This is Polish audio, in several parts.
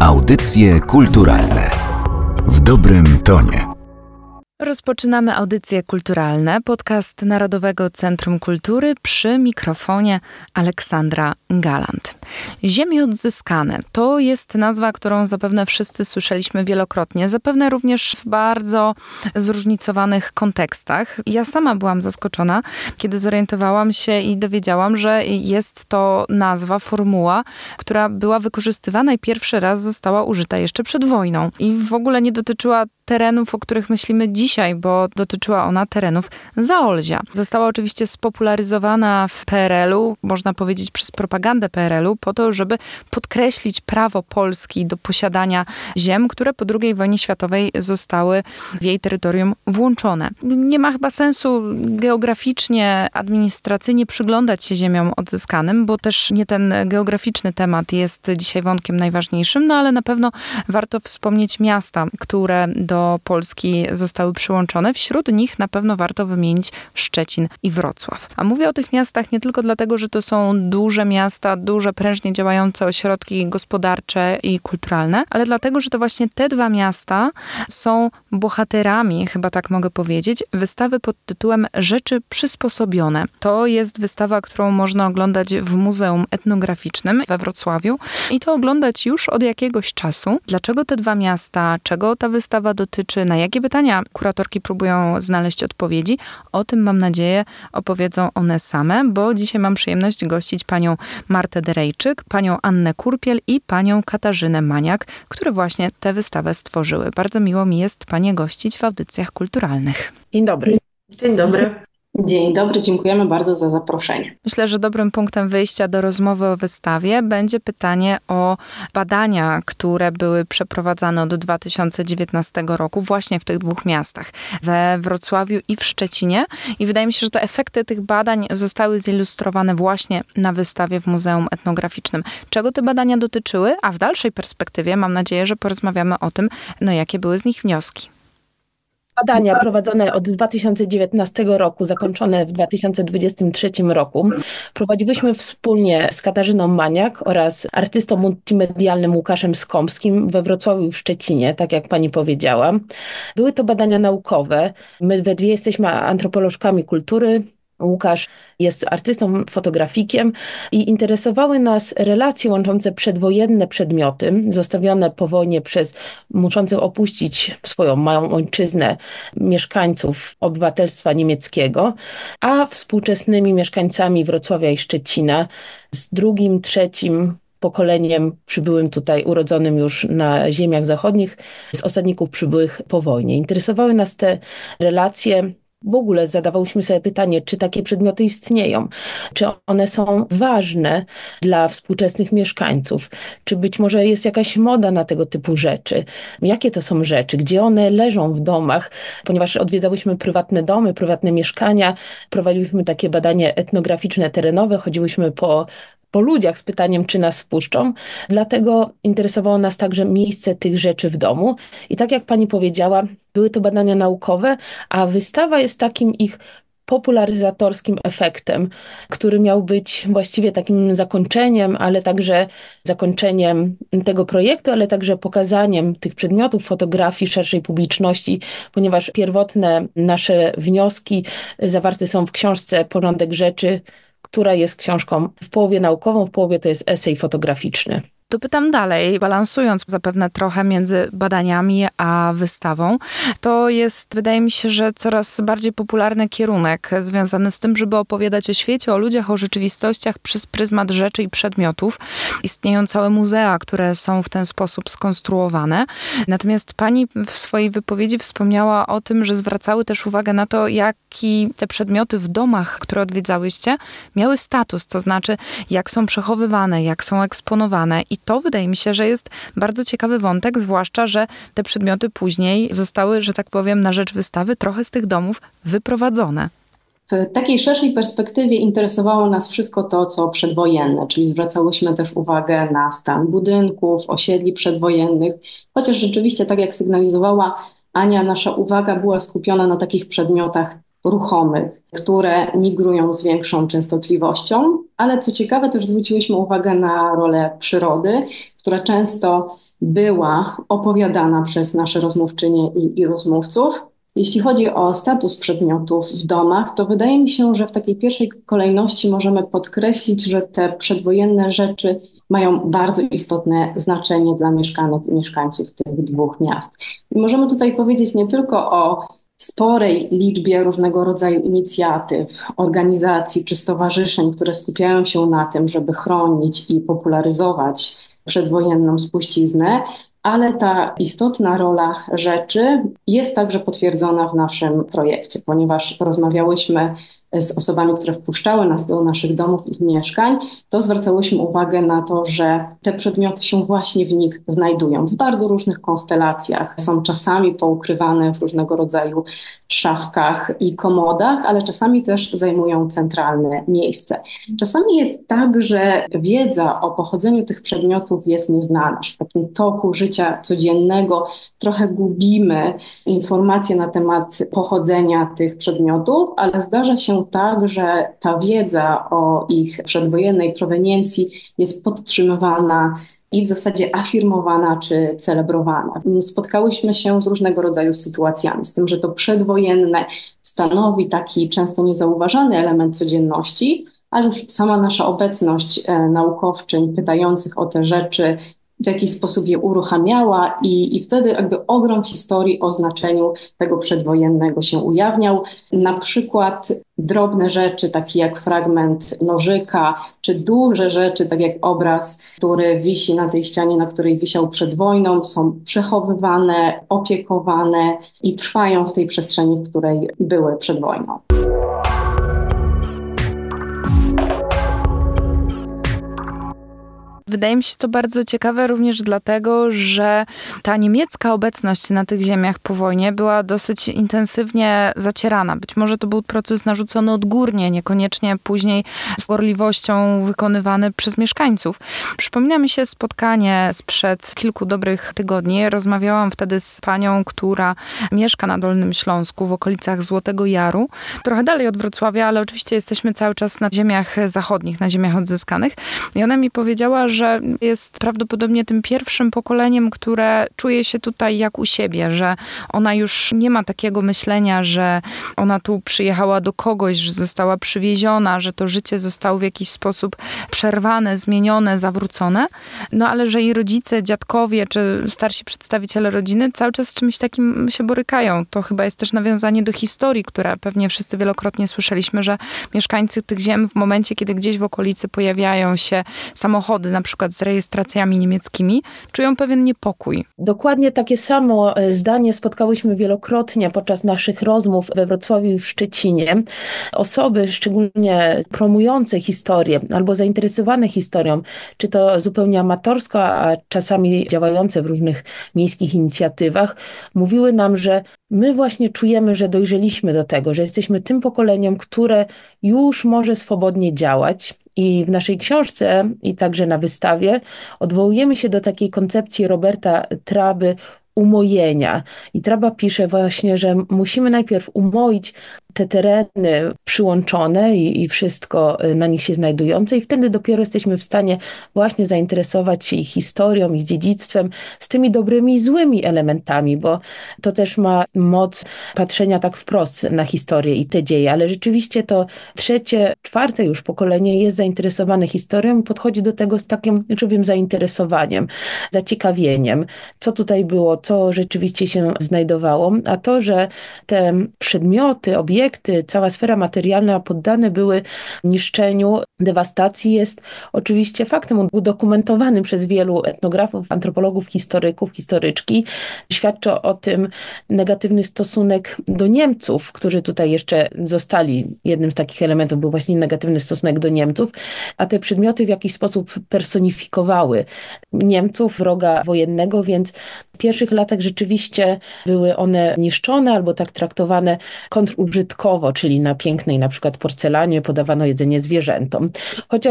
Audycje kulturalne w dobrym tonie. Rozpoczynamy audycje kulturalne, podcast Narodowego Centrum Kultury, przy mikrofonie Aleksandra Galant. Ziemie odzyskane to jest nazwa, którą zapewne wszyscy słyszeliśmy wielokrotnie, zapewne również w bardzo zróżnicowanych kontekstach. Ja sama byłam zaskoczona, kiedy zorientowałam się i dowiedziałam, że jest to nazwa, formuła, która była wykorzystywana i pierwszy raz została użyta jeszcze przed wojną. I w ogóle nie dotyczyła terenów, o których myślimy dzisiaj, bo dotyczyła ona terenów Zaolzia. Została oczywiście spopularyzowana w PRL-u, można powiedzieć przez propagandę PRL-u, po to, żeby podkreślić prawo Polski do posiadania ziem, które po II wojnie światowej zostały w jej terytorium włączone. Nie ma chyba sensu geograficznie, administracyjnie przyglądać się ziemiom odzyskanym, bo też nie ten geograficzny temat jest dzisiaj wątkiem najważniejszym, no ale na pewno warto wspomnieć miasta, które do Polski zostały przyłączone. Wśród nich na pewno warto wymienić Szczecin i Wrocław. A mówię o tych miastach nie tylko dlatego, że to są duże miasta, duże, prężnie działające ośrodki gospodarcze i kulturalne, ale dlatego, że to właśnie te dwa miasta są bohaterami, chyba tak mogę powiedzieć, wystawy pod tytułem Rzeczy przysposobione. To jest wystawa, którą można oglądać w Muzeum Etnograficznym we Wrocławiu i to oglądać już od jakiegoś czasu. Dlaczego te dwa miasta? Czego ta wystawa dotyczy? Na jakie pytania kuratorki próbują znaleźć odpowiedzi? O tym, mam nadzieję, opowiedzą one same, bo dzisiaj mam przyjemność gościć panią Martę Derejczyk, panią Annę Kurpiel i panią Katarzynę Maniak, które właśnie tę wystawę stworzyły. Bardzo miło mi jest panie gościć w audycjach kulturalnych. Dzień dobry. Dzień dobry. Dzień dobry, dziękujemy bardzo za zaproszenie. Myślę, że dobrym punktem wyjścia do rozmowy o wystawie będzie pytanie o badania, które były przeprowadzane od 2019 roku właśnie w tych dwóch miastach, we Wrocławiu i w Szczecinie. I wydaje mi się, że te efekty tych badań zostały zilustrowane właśnie na wystawie w Muzeum Etnograficznym. Czego te badania dotyczyły? A w dalszej perspektywie mam nadzieję, że porozmawiamy o tym, jakie były z nich wnioski. Badania prowadzone od 2019 roku, zakończone w 2023 roku, prowadziłyśmy wspólnie z Katarzyną Maniak oraz artystą multimedialnym Łukaszem Skąpskim we Wrocławiu i w Szczecinie, tak jak pani powiedziała. Były to badania naukowe. My we dwie jesteśmy antropolożkami kultury. Łukasz jest artystą, fotografikiem i interesowały nas relacje łączące przedwojenne przedmioty zostawione po wojnie przez muszących opuścić swoją małą ojczyznę mieszkańców obywatelstwa niemieckiego, a współczesnymi mieszkańcami Wrocławia i Szczecina z drugim, trzecim pokoleniem przybyłym tutaj, urodzonym już na ziemiach zachodnich, z osadników przybyłych po wojnie. Interesowały nas te relacje. W ogóle zadawałyśmy sobie pytanie, czy takie przedmioty istnieją, czy one są ważne dla współczesnych mieszkańców, czy być może jest jakaś moda na tego typu rzeczy, jakie to są rzeczy, gdzie one leżą w domach, ponieważ odwiedzałyśmy prywatne domy, prywatne mieszkania, prowadziliśmy takie badanie etnograficzne, terenowe, chodziłyśmy po ludziach z pytaniem, czy nas wpuszczą. Dlatego interesowało nas także miejsce tych rzeczy w domu. I tak jak pani powiedziała, były to badania naukowe, a wystawa jest takim ich popularyzatorskim efektem, który miał być właściwie takim zakończeniem, ale także zakończeniem tego projektu, ale także pokazaniem tych przedmiotów, fotografii szerszej publiczności, ponieważ pierwotne nasze wnioski zawarte są w książce Porządek rzeczy, która jest książką w połowie naukową, w połowie to jest esej fotograficzny. To pytam dalej, balansując zapewne trochę między badaniami a wystawą. To jest, wydaje mi się, że coraz bardziej popularny kierunek związany z tym, żeby opowiadać o świecie, o ludziach, o rzeczywistościach przez pryzmat rzeczy i przedmiotów. Istnieją całe muzea, które są w ten sposób skonstruowane. Natomiast pani w swojej wypowiedzi wspomniała o tym, że zwracały też uwagę na to, jaki te przedmioty w domach, które odwiedzałyście, miały status, to znaczy jak są przechowywane, jak są eksponowane. I to wydaje mi się, że jest bardzo ciekawy wątek, zwłaszcza, że te przedmioty później zostały, że tak powiem, na rzecz wystawy trochę z tych domów wyprowadzone. W takiej szerszej perspektywie interesowało nas wszystko to, co przedwojenne, czyli zwracałyśmy też uwagę na stan budynków, osiedli przedwojennych, chociaż rzeczywiście, tak jak sygnalizowała Ania, nasza uwaga była skupiona na takich przedmiotach ruchomych, które migrują z większą częstotliwością, ale co ciekawe też zwróciłyśmy uwagę na rolę przyrody, która często była opowiadana przez nasze rozmówczynie i rozmówców. Jeśli chodzi o status przedmiotów w domach, to wydaje mi się, że w takiej pierwszej kolejności możemy podkreślić, że te przedwojenne rzeczy mają bardzo istotne znaczenie dla mieszkanek i mieszkańców tych dwóch miast. I możemy tutaj powiedzieć nie tylko o sporej liczbie różnego rodzaju inicjatyw, organizacji czy stowarzyszeń, które skupiają się na tym, żeby chronić i popularyzować przedwojenną spuściznę, ale ta istotna rola rzeczy jest także potwierdzona w naszym projekcie, ponieważ rozmawiałyśmy z osobami, które wpuszczały nas do naszych domów i mieszkań, to zwracałyśmy uwagę na to, że te przedmioty się właśnie w nich znajdują w bardzo różnych konstelacjach. Są czasami poukrywane w różnego rodzaju szafkach i komodach, ale czasami też zajmują centralne miejsce. Czasami jest tak, że wiedza o pochodzeniu tych przedmiotów jest nieznana. W takim toku życia codziennego trochę gubimy informacje na temat pochodzenia tych przedmiotów, ale zdarza się tak, że ta wiedza o ich przedwojennej proweniencji jest podtrzymywana i w zasadzie afirmowana czy celebrowana. Spotkałyśmy się z różnego rodzaju sytuacjami, z tym, że to przedwojenne stanowi taki często niezauważany element codzienności, ale już sama nasza obecność naukowczyń pytających o te rzeczy w jakiś sposób je uruchamiała i wtedy jakby ogrom historii o znaczeniu tego przedwojennego się ujawniał. Na przykład drobne rzeczy, takie jak fragment nożyka, czy duże rzeczy, tak jak obraz, który wisi na tej ścianie, na której wisiał przed wojną, są przechowywane, opiekowane i trwają w tej przestrzeni, w której były przed wojną. Wydaje mi się to bardzo ciekawe również dlatego, że ta niemiecka obecność na tych ziemiach po wojnie była dosyć intensywnie zacierana. Być może to był proces narzucony odgórnie, niekoniecznie później z gorliwością wykonywany przez mieszkańców. Przypomina mi się spotkanie sprzed kilku dobrych tygodni. Rozmawiałam wtedy z panią, która mieszka na Dolnym Śląsku w okolicach Złotego Jaru. Trochę dalej od Wrocławia, ale oczywiście jesteśmy cały czas na ziemiach zachodnich, na ziemiach odzyskanych. I ona mi powiedziała, że jest prawdopodobnie tym pierwszym pokoleniem, które czuje się tutaj jak u siebie, że ona już nie ma takiego myślenia, że ona tu przyjechała do kogoś, że została przywieziona, że to życie zostało w jakiś sposób przerwane, zmienione, zawrócone, no ale że jej rodzice, dziadkowie czy starsi przedstawiciele rodziny cały czas z czymś takim się borykają. To chyba jest też nawiązanie do historii, która pewnie wszyscy wielokrotnie słyszeliśmy, że mieszkańcy tych ziem w momencie, kiedy gdzieś w okolicy pojawiają się samochody, na przykład z rejestracjami niemieckimi, czują pewien niepokój. Dokładnie takie samo zdanie spotkałyśmy wielokrotnie podczas naszych rozmów we Wrocławiu i w Szczecinie. Osoby szczególnie promujące historię albo zainteresowane historią, czy to zupełnie amatorsko, a czasami działające w różnych miejskich inicjatywach, mówiły nam, że my właśnie czujemy, że dojrzeliśmy do tego, że jesteśmy tym pokoleniem, które już może swobodnie działać. I w naszej książce i także na wystawie odwołujemy się do takiej koncepcji Roberta Traby umojenia. I Traba pisze właśnie, że musimy najpierw umoić te tereny przyłączone i wszystko na nich się znajdujące i wtedy dopiero jesteśmy w stanie właśnie zainteresować się ich historią, ich dziedzictwem, z tymi dobrymi i złymi elementami, bo to też ma moc patrzenia tak wprost na historię i te dzieje, ale rzeczywiście to trzecie, czwarte już pokolenie jest zainteresowane historią i podchodzi do tego z takim żywym zainteresowaniem, zaciekawieniem, co tutaj było, co rzeczywiście się znajdowało, a to, że te przedmioty, obiekty, cała sfera materialna poddane były niszczeniu, dewastacji jest oczywiście faktem udokumentowanym przez wielu etnografów, antropologów, historyków, historyczki. Świadczy o tym negatywny stosunek do Niemców, którzy tutaj jeszcze zostali. Jednym z takich elementów był właśnie negatywny stosunek do Niemców, a te przedmioty w jakiś sposób personifikowały Niemców, wroga wojennego, więc w pierwszych latach rzeczywiście były one niszczone albo tak traktowane kontrużytkowo, czyli na pięknej na przykład porcelanie podawano jedzenie zwierzętom. Chociaż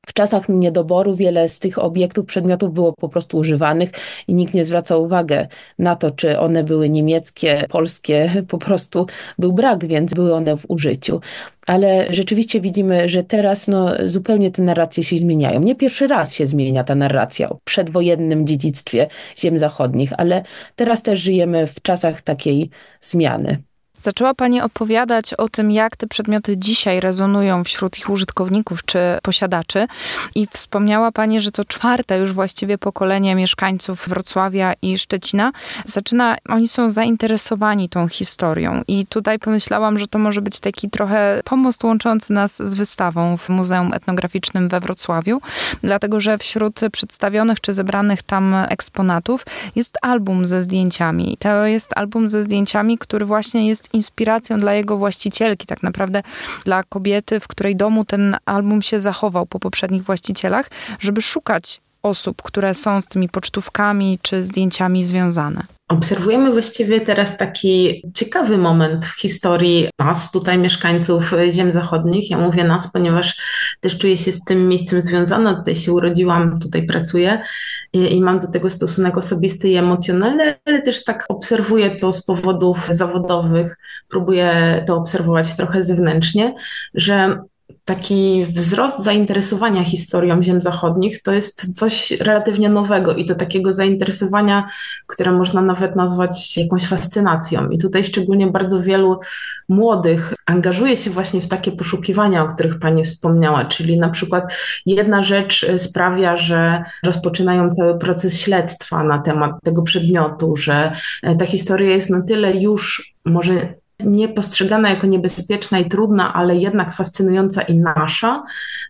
W czasach niedoboru wiele z tych obiektów, przedmiotów było po prostu używanych i nikt nie zwracał uwagi na to, czy one były niemieckie, polskie, po prostu był brak, więc były one w użyciu. Ale rzeczywiście widzimy, że teraz zupełnie te narracje się zmieniają. Nie pierwszy raz się zmienia ta narracja o przedwojennym dziedzictwie ziem zachodnich, ale teraz też żyjemy w czasach takiej zmiany. Zaczęła Pani opowiadać o tym, jak te przedmioty dzisiaj rezonują wśród ich użytkowników czy posiadaczy i wspomniała Pani, że to czwarte już właściwie pokolenie mieszkańców Wrocławia i Szczecina oni są zainteresowani tą historią i tutaj pomyślałam, że to może być taki trochę pomost łączący nas z wystawą w Muzeum Etnograficznym we Wrocławiu, dlatego że wśród przedstawionych czy zebranych tam eksponatów jest album ze zdjęciami. To jest album ze zdjęciami, który właśnie jest inspiracją dla jego właścicielki, tak naprawdę dla kobiety, w której domu ten album się zachował po poprzednich właścicielach, żeby szukać osób, które są z tymi pocztówkami czy zdjęciami związane. Obserwujemy właściwie teraz taki ciekawy moment w historii nas, tutaj mieszkańców ziem zachodnich. Ja mówię nas, ponieważ też czuję się z tym miejscem związana. Tutaj się urodziłam, tutaj pracuję i mam do tego stosunek osobisty i emocjonalny, ale też tak obserwuję to z powodów zawodowych. Próbuję to obserwować trochę zewnętrznie, że taki wzrost zainteresowania historią ziem zachodnich to jest coś relatywnie nowego i to takiego zainteresowania, które można nawet nazwać jakąś fascynacją. I tutaj szczególnie bardzo wielu młodych angażuje się właśnie w takie poszukiwania, o których Pani wspomniała, czyli na przykład jedna rzecz sprawia, że rozpoczynają cały proces śledztwa na temat tego przedmiotu, że ta historia jest na tyle już może nie postrzegana jako niebezpieczna i trudna, ale jednak fascynująca i nasza,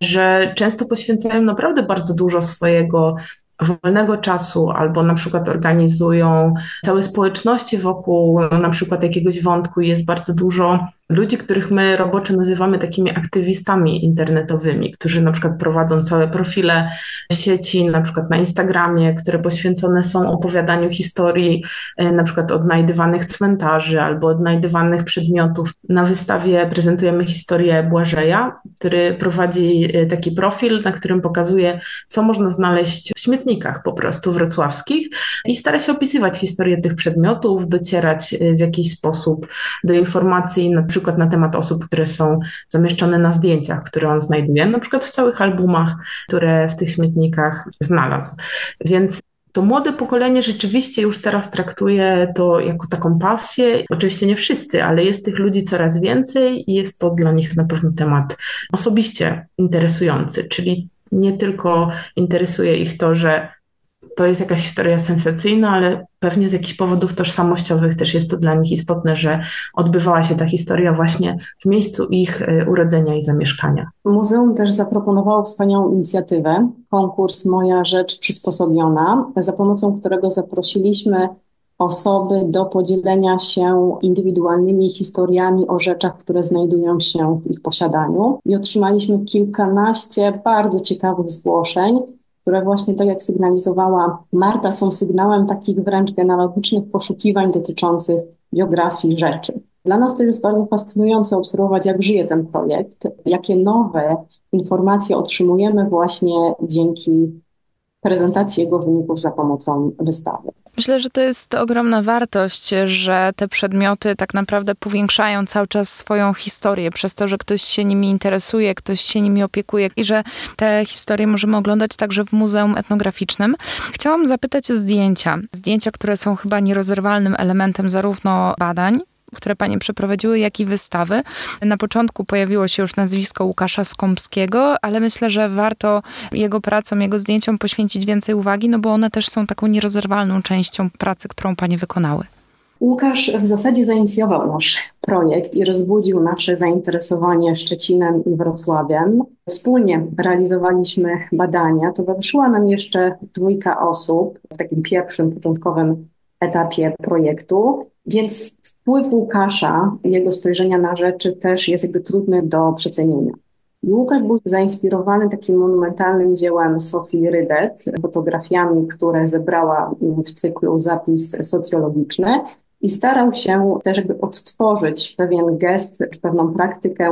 że często poświęcają naprawdę bardzo dużo swojego wolnego czasu albo na przykład organizują całe społeczności wokół na przykład jakiegoś wątku. Jest bardzo dużo ludzi, których my roboczo nazywamy takimi aktywistami internetowymi, którzy na przykład prowadzą całe profile w sieci, na przykład na Instagramie, które poświęcone są opowiadaniu historii na przykład odnajdywanych cmentarzy albo odnajdywanych przedmiotów. Na wystawie prezentujemy historię Błażeja, który prowadzi taki profil, na którym pokazuje, co można znaleźć w śmietnikach po prostu wrocławskich i stara się opisywać historię tych przedmiotów, docierać w jakiś sposób do informacji, na przykład na temat osób, które są zamieszczone na zdjęciach, które on znajduje, na przykład w całych albumach, które w tych śmietnikach znalazł. Więc to młode pokolenie rzeczywiście już teraz traktuje to jako taką pasję. Oczywiście nie wszyscy, ale jest tych ludzi coraz więcej i jest to dla nich na pewno temat osobiście interesujący, czyli nie tylko interesuje ich to, że to jest jakaś historia sensacyjna, ale pewnie z jakichś powodów tożsamościowych też jest to dla nich istotne, że odbywała się ta historia właśnie w miejscu ich urodzenia i zamieszkania. Muzeum też zaproponowało wspaniałą inicjatywę, konkurs Moja Rzecz Przysposobiona, za pomocą którego zaprosiliśmy osoby do podzielenia się indywidualnymi historiami o rzeczach, które znajdują się w ich posiadaniu. I otrzymaliśmy kilkanaście bardzo ciekawych zgłoszeń, które właśnie, tak jak sygnalizowała Marta, są sygnałem takich wręcz genealogicznych poszukiwań dotyczących biografii rzeczy. Dla nas to jest bardzo fascynujące obserwować, jak żyje ten projekt, jakie nowe informacje otrzymujemy właśnie dzięki prezentacji jego wyników za pomocą wystawy. Myślę, że to jest ogromna wartość, że te przedmioty tak naprawdę powiększają cały czas swoją historię przez to, że ktoś się nimi interesuje, ktoś się nimi opiekuje i że te historie możemy oglądać także w Muzeum Etnograficznym. Chciałam zapytać o zdjęcia. Zdjęcia, które są chyba nierozerwalnym elementem zarówno badań, które Panie przeprowadziły, jak i wystawy. Na początku pojawiło się już nazwisko Łukasza Skąpskiego, ale myślę, że warto jego pracom, jego zdjęciom poświęcić więcej uwagi, no bo one też są taką nierozerwalną częścią pracy, którą Panie wykonały. Łukasz w zasadzie zainicjował nasz projekt i rozbudził nasze zainteresowanie Szczecinem i Wrocławiem. Wspólnie realizowaliśmy badania. Towarzyszyła nam jeszcze 2 osób w takim pierwszym, początkowym etapie projektu, więc wpływ Łukasza i jego spojrzenia na rzeczy też jest jakby trudny do przecenienia. Łukasz był zainspirowany takim monumentalnym dziełem Sofii Rydet, fotografiami, które zebrała w cyklu Zapis socjologiczny i starał się też jakby odtworzyć pewien gest czy pewną praktykę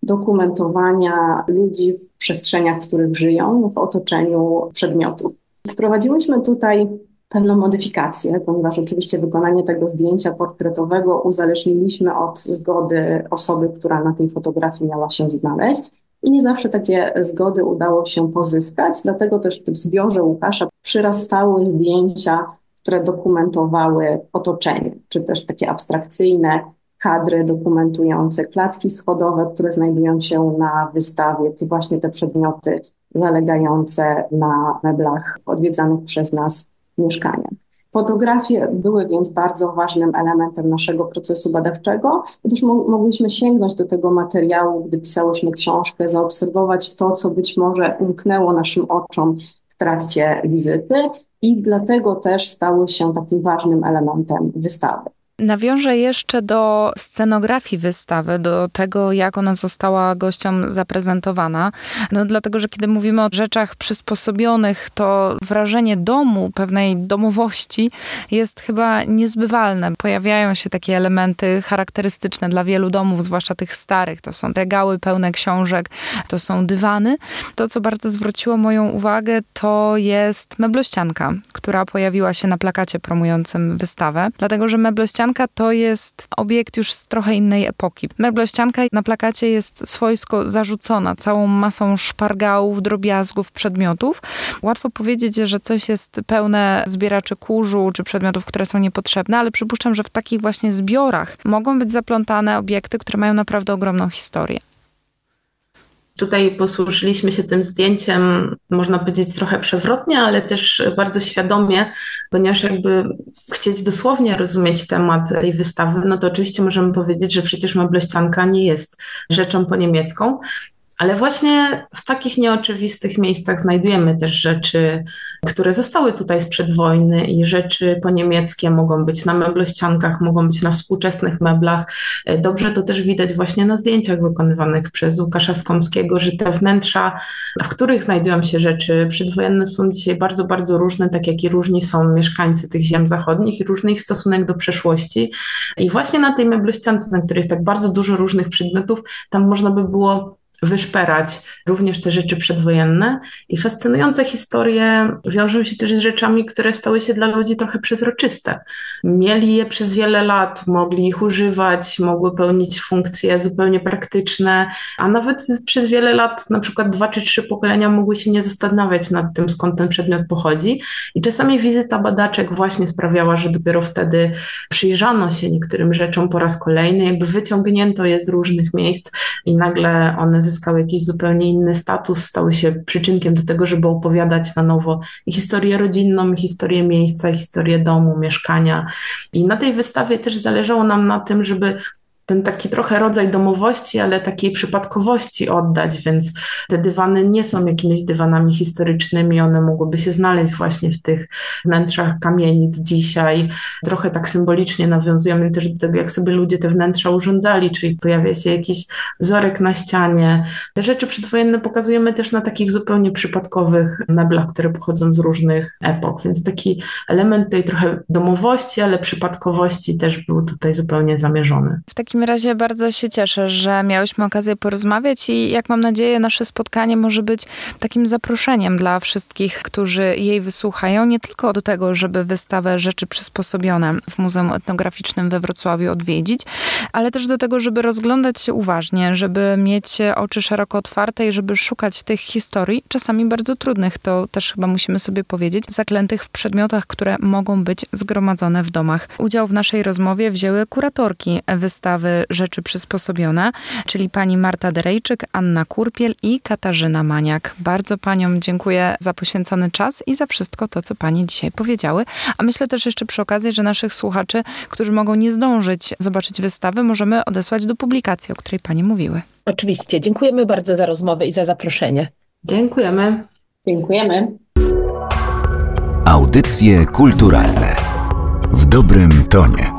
dokumentowania ludzi w przestrzeniach, w których żyją, w otoczeniu przedmiotów. Wprowadziłyśmy tutaj pewną modyfikację, ponieważ oczywiście wykonanie tego zdjęcia portretowego uzależniliśmy od zgody osoby, która na tej fotografii miała się znaleźć. I nie zawsze takie zgody udało się pozyskać, dlatego też w zbiorze Łukasza przyrastały zdjęcia, które dokumentowały otoczenie, czy też takie abstrakcyjne kadry dokumentujące klatki schodowe, które znajdują się na wystawie, to właśnie te przedmioty zalegające na meblach odwiedzanych przez nas mieszkaniach. Fotografie były więc bardzo ważnym elementem naszego procesu badawczego, gdyż mogliśmy sięgnąć do tego materiału, gdy pisałyśmy książkę, zaobserwować to, co być może umknęło naszym oczom w trakcie wizyty i dlatego też stały się takim ważnym elementem wystawy. Nawiążę jeszcze do scenografii wystawy, do tego, jak ona została gościom zaprezentowana. Dlatego, że kiedy mówimy o rzeczach przysposobionych, to wrażenie domu, pewnej domowości jest chyba niezbywalne. Pojawiają się takie elementy charakterystyczne dla wielu domów, zwłaszcza tych starych. To są regały pełne książek, to są dywany. To, co bardzo zwróciło moją uwagę, to jest meblościanka, która pojawiła się na plakacie promującym wystawę. Dlatego, że meblościanka to jest obiekt już z trochę innej epoki. Meblościanka na plakacie jest swojsko zarzucona całą masą szpargałów, drobiazgów, przedmiotów. Łatwo powiedzieć, że coś jest pełne zbieraczy kurzu czy przedmiotów, które są niepotrzebne, ale przypuszczam, że w takich właśnie zbiorach mogą być zaplątane obiekty, które mają naprawdę ogromną historię. Tutaj posłużyliśmy się tym zdjęciem, można powiedzieć trochę przewrotnie, ale też bardzo świadomie, ponieważ jakby chcieć dosłownie rozumieć temat tej wystawy, no to oczywiście możemy powiedzieć, że przecież meblościanka nie jest rzeczą poniemiecką, ale właśnie w takich nieoczywistych miejscach znajdujemy też rzeczy, które zostały tutaj sprzed wojny i rzeczy poniemieckie mogą być na meblościankach, mogą być na współczesnych meblach. Dobrze to też widać właśnie na zdjęciach wykonywanych przez Łukasza Skomskiego, że te wnętrza, w których znajdują się rzeczy przedwojenne, są dzisiaj bardzo, bardzo różne, tak jak i różni są mieszkańcy tych ziem zachodnich i różny ich stosunek do przeszłości. I właśnie na tej meblościance, na której jest tak bardzo dużo różnych przedmiotów, tam można by było wyszperać również te rzeczy przedwojenne i fascynujące historie wiążą się też z rzeczami, które stały się dla ludzi trochę przezroczyste. Mieli je przez wiele lat, mogli ich używać, mogły pełnić funkcje zupełnie praktyczne, a nawet przez wiele lat, na przykład 2 czy 3 pokolenia mogły się nie zastanawiać nad tym, skąd ten przedmiot pochodzi i czasami wizyta badaczek właśnie sprawiała, że dopiero wtedy przyjrzano się niektórym rzeczom po raz kolejny, jakby wyciągnięto je z różnych miejsc i nagle one zyskały jakiś zupełnie inny status, stały się przyczynkiem do tego, żeby opowiadać na nowo i historię rodzinną, i historię miejsca, i historię domu, mieszkania. I na tej wystawie też zależało nam na tym, żeby ten taki trochę rodzaj domowości, ale takiej przypadkowości oddać, więc te dywany nie są jakimiś dywanami historycznymi, one mogłyby się znaleźć właśnie w tych wnętrzach kamienic dzisiaj. Trochę tak symbolicznie nawiązujemy też do tego, jak sobie ludzie te wnętrza urządzali, czyli pojawia się jakiś wzorek na ścianie. Te rzeczy przedwojenne pokazujemy też na takich zupełnie przypadkowych meblach, które pochodzą z różnych epok, więc taki element tej trochę domowości, ale przypadkowości też był tutaj zupełnie zamierzony. W takim razie bardzo się cieszę, że miałyśmy okazję porozmawiać i jak mam nadzieję, nasze spotkanie może być takim zaproszeniem dla wszystkich, którzy jej wysłuchają, nie tylko do tego, żeby wystawę Rzeczy Przysposobione w Muzeum Etnograficznym we Wrocławiu odwiedzić, ale też do tego, żeby rozglądać się uważnie, żeby mieć oczy szeroko otwarte i żeby szukać tych historii, czasami bardzo trudnych, to też chyba musimy sobie powiedzieć, zaklętych w przedmiotach, które mogą być zgromadzone w domach. Udział w naszej rozmowie wzięły kuratorki wystawy Rzeczy Przysposobione, czyli pani Marta Derejczyk, Anna Kurpiel i Katarzyna Maniak. Bardzo paniom dziękuję za poświęcony czas i za wszystko to, co panie dzisiaj powiedziały. A myślę też jeszcze przy okazji, że naszych słuchaczy, którzy mogą nie zdążyć zobaczyć wystawy, możemy odesłać do publikacji, o której panie mówiły. Oczywiście. Dziękujemy bardzo za rozmowę i za zaproszenie. Dziękujemy. Dziękujemy. Audycje kulturalne w dobrym tonie.